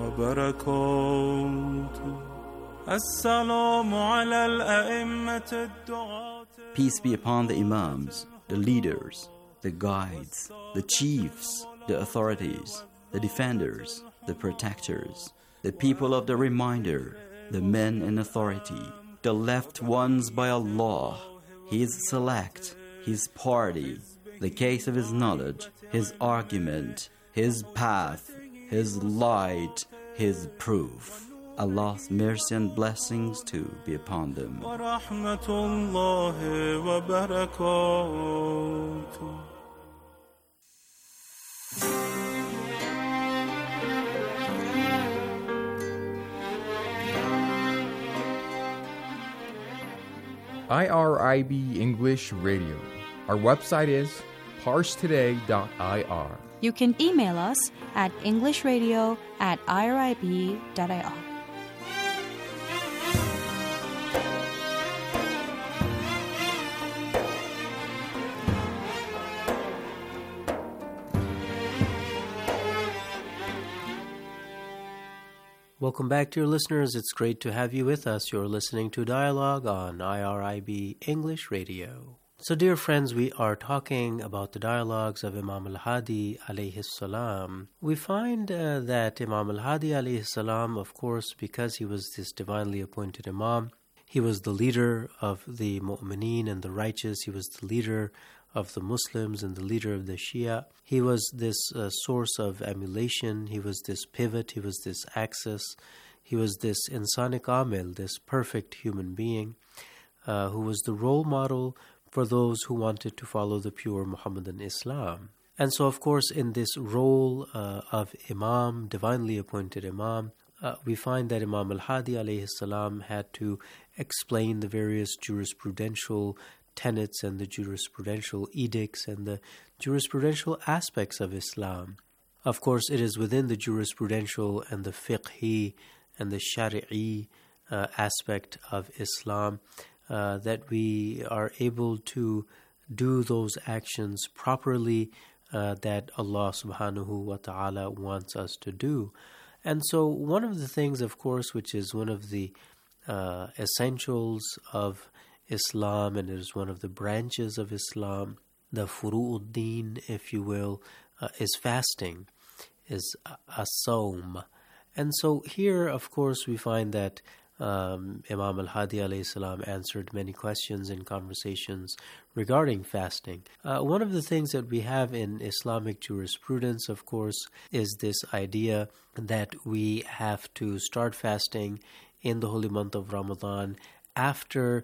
[SPEAKER 15] وبركاته. السلام على الأئمة الدعاة.
[SPEAKER 16] Peace be upon the imams, the leaders, the guides, the chiefs, the authorities, the defenders, the protectors, the people of the reminder, the men in authority, the left ones by Allah, His select, His party, the case of His knowledge, His argument, His path, His light, His proof. Allah's mercy and blessings too be upon them.
[SPEAKER 15] ورحمة الله وبركاته.
[SPEAKER 18] IRIB English Radio. Our website is parstoday.ir.
[SPEAKER 19] You can email us at englishradio@irib.ir.
[SPEAKER 17] Welcome back, dear listeners. It's great to have you with us. You're listening to Dialogue on IRIB English Radio. So, dear friends, we are talking about the dialogues of Imam al-Hadi alayhi salam. We find that Imam al-Hadi alayhi salam, of course, because he was this divinely appointed Imam, he was the leader of the mu'mineen and the righteous. He was the leader of the Muslims and the leader of the Shia. He was this source of emulation. He was this pivot. He was this axis. He was this insani kamil, this perfect human being, who was the role model for those who wanted to follow the pure Muhammadan Islam. And so, of course, in this role of Imam, divinely appointed Imam, we find that Imam al-Hadi alayhi salam had to explain the various jurisprudential tenets and the jurisprudential edicts and the jurisprudential aspects of Islam. Of course, it is within the jurisprudential and the fiqhi and the shari'i aspect of Islam that we are able to do those actions properly that Allah subhanahu wa ta'ala wants us to do. And so one of the things, of course, which is one of the essentials of Islam, and it is one of the branches of Islam, the furu'ud-din, if you will, is fasting, is as-sawm. And so here, of course, we find that Imam al-Hadi alayhi salam answered many questions in conversations regarding fasting. One of the things that we have in Islamic jurisprudence, of course, is this idea that we have to start fasting in the holy month of Ramadan after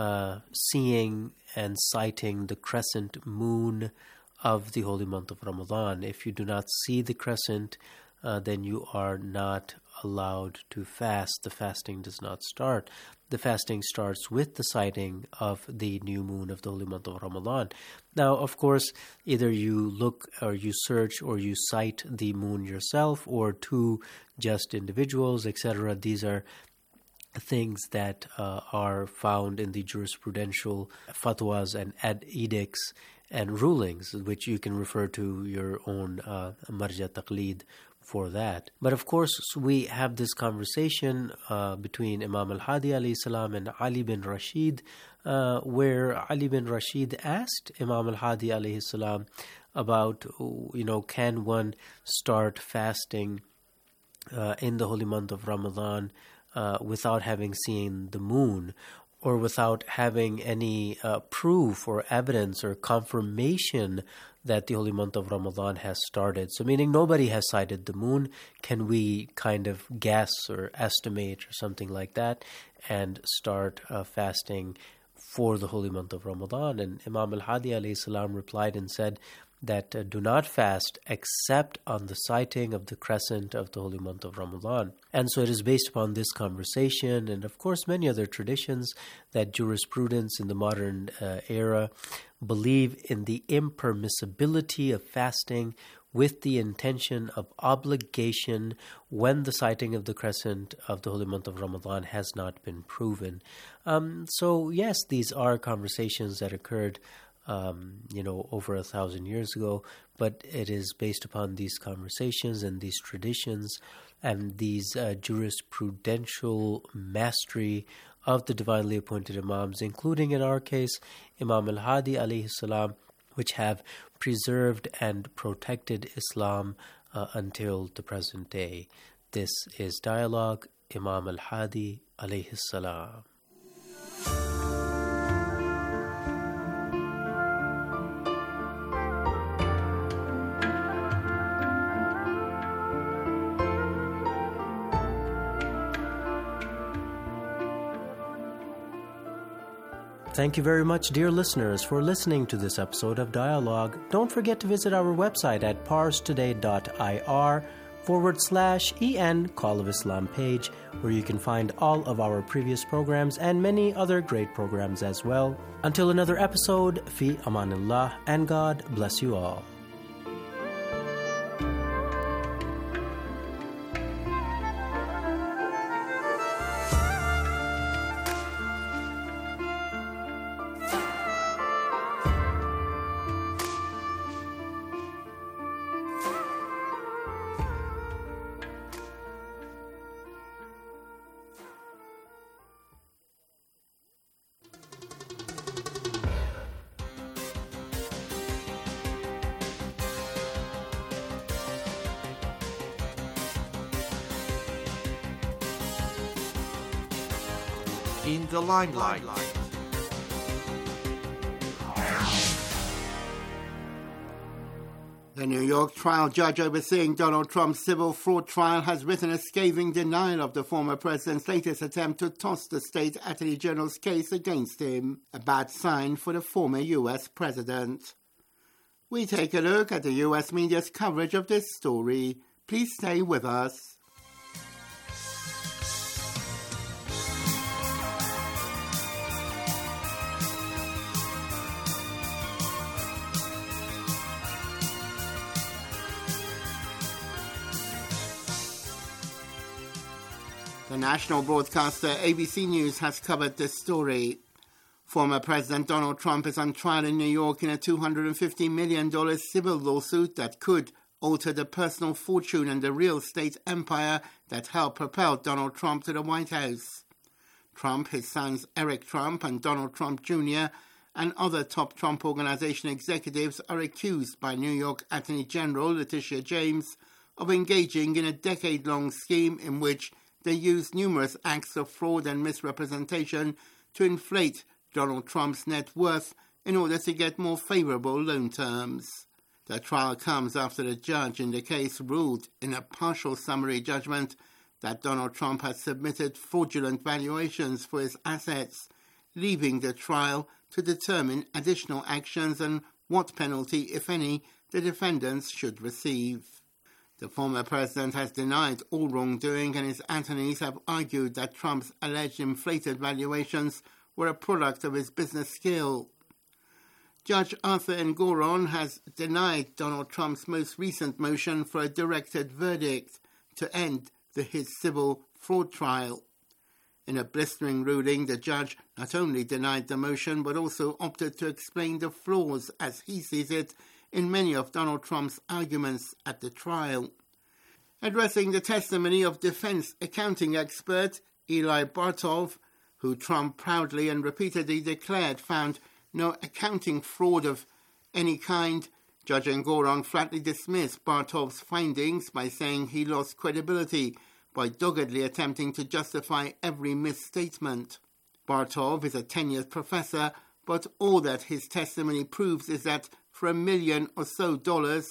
[SPEAKER 17] seeing and sighting the crescent moon of the holy month of Ramadan. If you do not see the crescent, then you are not allowed to fast. The fasting does not start. The fasting starts with the sighting of the new moon of the holy month of Ramadan. Now, of course, either you look or you search or you sight the moon yourself or two just individuals, etc. These are things that are found in the jurisprudential fatwas and edicts and rulings, which you can refer to your own marja taqleed for that. But of course, we have this conversation between Imam al-Hadi alayhi salam and Ali bin Rashid, where Ali bin Rashid asked Imam al-Hadi alayhi salam about, can one start fasting in the holy month of Ramadan without having seen the moon, or without having any proof or evidence or confirmation that the holy month of Ramadan has started. So meaning nobody has sighted the moon. Can we kind of guess or estimate or something like that and start fasting for the holy month of Ramadan? And Imam al-Hadi alayhi salam replied and said that do not fast except on the sighting of the crescent of the holy month of Ramadan. And so it is based upon this conversation and of course many other traditions that jurisprudence in the modern era believe in the impermissibility of fasting with the intention of obligation when the sighting of the crescent of the holy month of Ramadan has not been proven. So yes, these are conversations that occurred over 1,000 years ago, but it is based upon these conversations and these traditions and these jurisprudential mastery of the divinely appointed Imams, including in our case, Imam al-Hadi alayhi salam, which have preserved and protected Islam until the present day. This is Dialogue, Imam al-Hadi alayhi salam. Thank you very much, dear listeners, for listening to this episode of Dialogue. Don't forget to visit our website at parstoday.ir/EN Call of Islam page, where you can find all of our previous programs and many other great programs as well. Until another episode, fi amanillah, and God bless you all.
[SPEAKER 20] In the limelight.
[SPEAKER 2] The New York trial judge overseeing Donald Trump's civil fraud trial has written a scathing denial of the former president's latest attempt to toss the state attorney general's case against him, a bad sign for the former U.S. president. We take a look at the U.S. media's coverage of this story. Please stay with us. The national broadcaster ABC News has covered this story. Former President Donald Trump is on trial in New York in a $250 million civil lawsuit that could alter the personal fortune and the real estate empire that helped propel Donald Trump to the White House. Trump, his sons Eric Trump and Donald Trump Jr., and other top Trump Organization executives are accused by New York Attorney General Letitia James of engaging in a decade-long scheme in which they used numerous acts of fraud and misrepresentation to inflate Donald Trump's net worth in order to get more favorable loan terms. The trial comes after the judge in the case ruled in a partial summary judgment that Donald Trump had submitted fraudulent valuations for his assets, leaving the trial to determine additional actions and what penalty, if any, the defendants should receive. The former president has denied all wrongdoing, and his attorneys have argued that Trump's alleged inflated valuations were a product of his business skill. Judge Arthur Engoron has denied Donald Trump's most recent motion for a directed verdict to end his civil fraud trial. In a blistering ruling, the judge not only denied the motion but also opted to explain the flaws, as he sees it, in many of Donald Trump's arguments at the trial. Addressing the testimony of defense accounting expert Eli Bartov, who Trump proudly and repeatedly declared found no accounting fraud of any kind, Judge Engoron flatly dismissed Bartov's findings by saying he lost credibility by doggedly attempting to justify every misstatement. Bartov is a tenured professor, but all that his testimony proves is that for $1 million or so,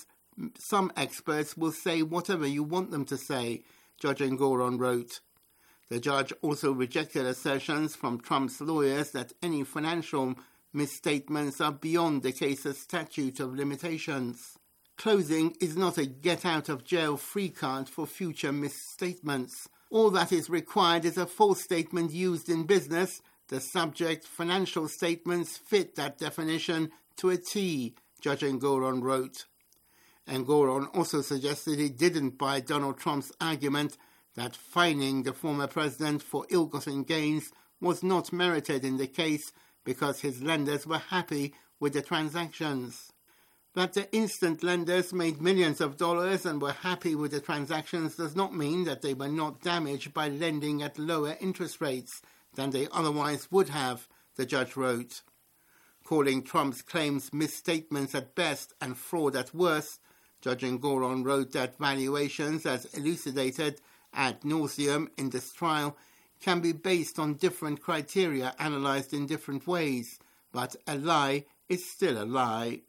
[SPEAKER 2] some experts will say whatever you want them to say, Judge Engoron wrote. The judge also rejected assertions from Trump's lawyers that any financial misstatements are beyond the case's statute of limitations. Closing is not a get-out-of-jail-free card for future misstatements. All that is required is a false statement used in business. The subject financial statements fit that definition to a T, Judge Engoron wrote. Engoron also suggested he didn't buy Donald Trump's argument that fining the former president for ill-gotten gains was not merited in the case because his lenders were happy with the transactions. That the instant lenders made millions of dollars and were happy with the transactions does not mean that they were not damaged by lending at lower interest rates than they otherwise would have, the judge wrote. Calling Trump's claims misstatements at best and fraud at worst, Judge Engoron wrote that valuations, as elucidated ad nauseum in this trial, can be based on different criteria analyzed in different ways, but a lie is still a lie.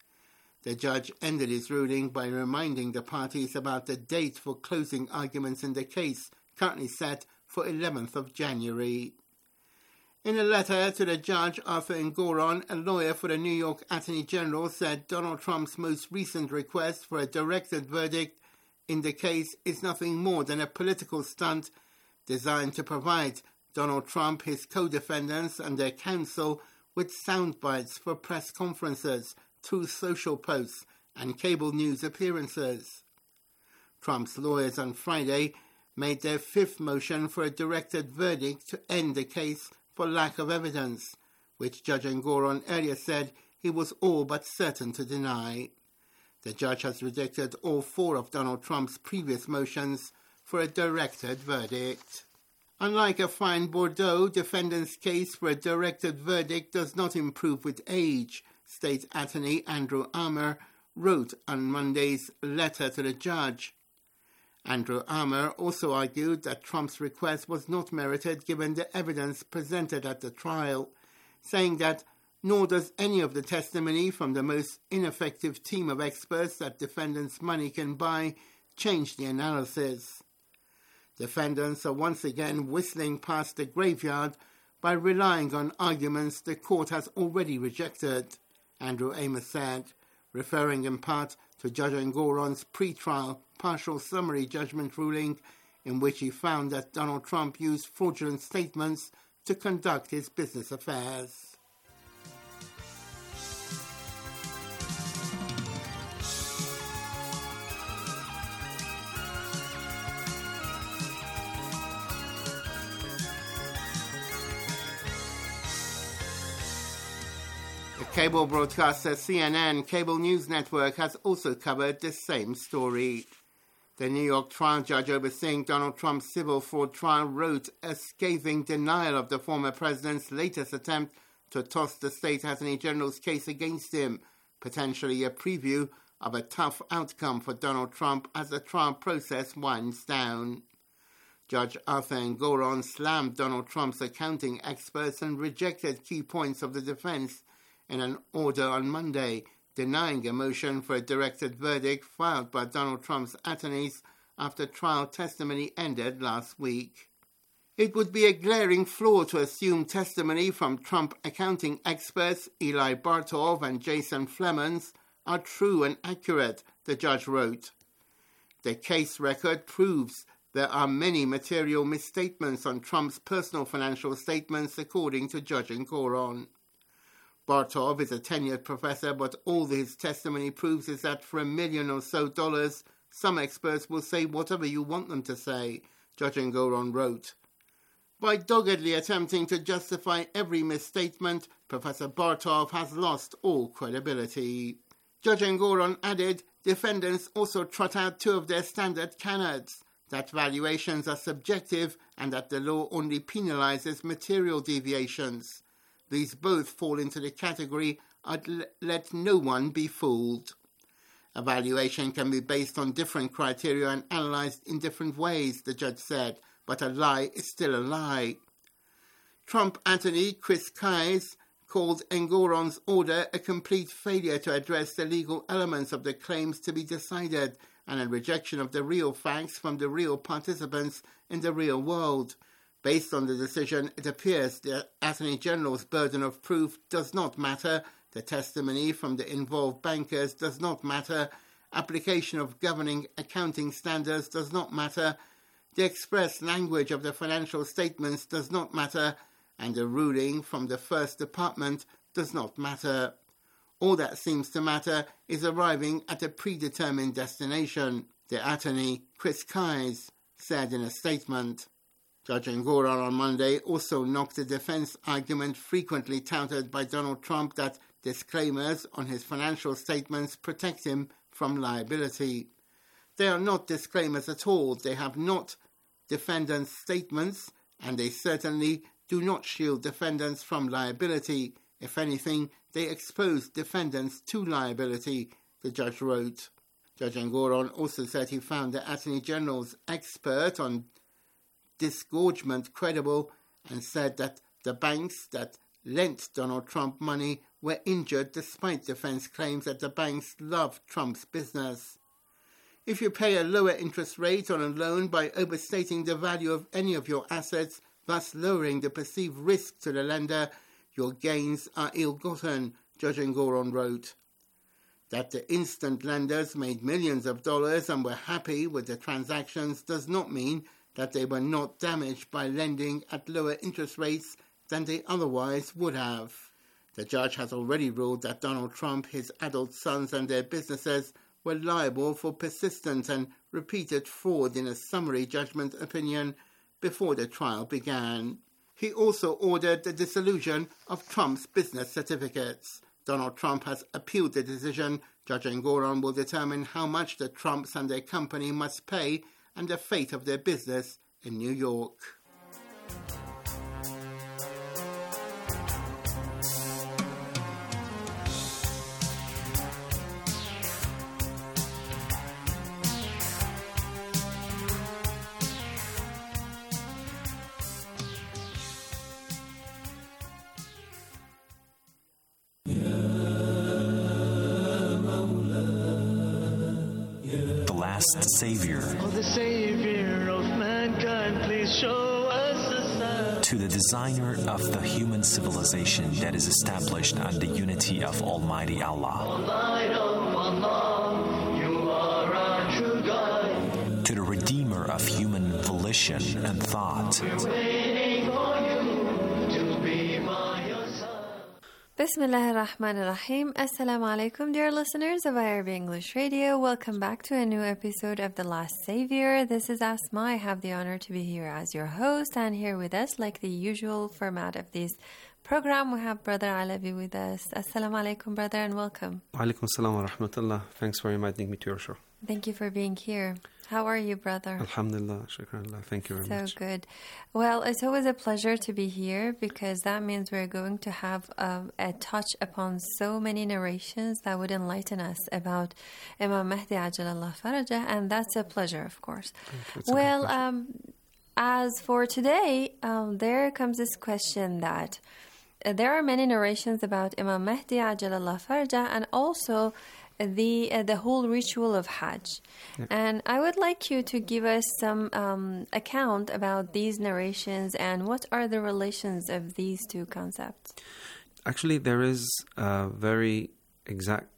[SPEAKER 2] The judge ended his ruling by reminding the parties about the date for closing arguments in the case, currently set for 11th of January. In a letter to the judge, Arthur Engoron, a lawyer for the New York Attorney General, said Donald Trump's most recent request for a directed verdict in the case is nothing more than a political stunt designed to provide Donald Trump, his co-defendants, and their counsel with sound bites for press conferences, through social posts and cable news appearances. Trump's lawyers on Friday made their fifth motion for a directed verdict to end the case for lack of evidence, which Judge Engoron earlier said he was all but certain to deny. The judge has rejected all four of Donald Trump's previous motions for a directed verdict. Unlike a fine Bordeaux, defendant's case for a directed verdict does not improve with age, State Attorney Andrew Armour wrote on Monday's letter to the judge. Andrew Armour also argued that Trump's request was not merited given the evidence presented at the trial, saying that nor does any of the testimony from the most ineffective team of experts that defendants' money can buy change the analysis. Defendants are once again whistling past the graveyard by relying on arguments the court has already rejected, Andrew Amos said, referring in part to Judge Engoron's pre-trial partial summary judgment ruling in which he found that Donald Trump used fraudulent statements to conduct his business affairs. Cable broadcaster CNN Cable News Network has also covered the same story. The New York trial judge overseeing Donald Trump's civil fraud trial wrote a scathing denial of the former president's latest attempt to toss the state attorney general's case against him, potentially a preview of a tough outcome for Donald Trump as the trial process winds down. Judge Arthur Engoron slammed Donald Trump's accounting experts and rejected key points of the defense in an order on Monday, denying a motion for a directed verdict filed by Donald Trump's attorneys after trial testimony ended last week. It would be a glaring flaw to assume testimony from Trump accounting experts Eli Bartov and Jason Flemons are true and accurate, the judge wrote. The case record proves there are many material misstatements on Trump's personal financial statements, according to Judge Engoron. Bartov is a tenured professor, but all his testimony proves is that for $1 million or so, some experts will say whatever you want them to say, Judge Engoron wrote. By doggedly attempting to justify every misstatement, Professor Bartov has lost all credibility. Judge Engoron added, defendants also trot out two of their standard canards, that valuations are subjective and that the law only penalizes material deviations. These both fall into the category of let no one be fooled. A valuation can be based on different criteria and analyzed in different ways, the judge said, but a lie is still a lie. Trump attorney Chris Kise called Engoron's order a complete failure to address the legal elements of the claims to be decided and a rejection of the real facts from the real participants in the real world. Based on the decision, it appears the Attorney General's burden of proof does not matter, the testimony from the involved bankers does not matter, application of governing accounting standards does not matter, the express language of the financial statements does not matter, and the ruling from the First Department does not matter. All that seems to matter is arriving at a predetermined destination, the attorney, Chris Kise, said in a statement. Judge Engoron on Monday also knocked the defense argument frequently touted by Donald Trump that disclaimers on his financial statements protect him from liability. They are not disclaimers at all. They have not defendants' statements, and they certainly do not shield defendants from liability. If anything, they expose defendants to liability, the judge wrote. Judge Engoron also said he found the Attorney General's expert on disgorgement credible and said that the banks that lent Donald Trump money were injured despite defense claims that the banks loved Trump's business. If you pay a lower interest rate on a loan by overstating the value of any of your assets, thus lowering the perceived risk to the lender, your gains are ill-gotten, Judge Engoron wrote. That the instant lenders made millions of dollars and were happy with the transactions does not mean that they were not damaged by lending at lower interest rates than they otherwise would have. The judge has already ruled that Donald Trump, his adult sons and their businesses were liable for persistent and repeated fraud in a summary judgment opinion before the trial began. He also ordered the dissolution of Trump's business certificates. Donald Trump has appealed the decision. Judge Engoron will determine how much the Trumps and their company must pay and the fate of their business in New York.
[SPEAKER 21] Savior.
[SPEAKER 22] Oh, the Savior of mankind, please show us the sign.
[SPEAKER 21] To the designer of the human civilization that is established on the unity of Almighty Allah.
[SPEAKER 22] Light of Allah, you are our true guide.
[SPEAKER 21] To the redeemer of human volition and thought.
[SPEAKER 22] We're waiting for you to be by your side.
[SPEAKER 23] Bismillah ar-Rahman ar-Rahim. Assalamu alaikum, dear listeners of IRB English Radio. Welcome back to a new episode of The Last Savior. This is Asma. I have the honor to be here as your host, and here with us, like the usual format of these program. We have Brother Alavi with us. Assalamu alaikum, brother, and welcome.
[SPEAKER 1] Wa alaikum assalam wa rahmatullah. Thanks for inviting me to your show.
[SPEAKER 23] Thank you for being here. How are you, brother?
[SPEAKER 1] Alhamdulillah, shukranallah. Thank you very much.
[SPEAKER 23] So good. Well, it's always a pleasure to be here because that means we're going to have a touch upon so many narrations that would enlighten us about Imam Mahdi Ajalallah Farajah, and that's a pleasure, of course. Well, as for today, there comes this question that there are many narrations about Imam Mahdi Ajalallah Farajah and also the whole ritual of Hajj. Yeah. And I would like you to give us some account about these narrations and what are the relations of these two concepts.
[SPEAKER 1] Actually, there is a very exact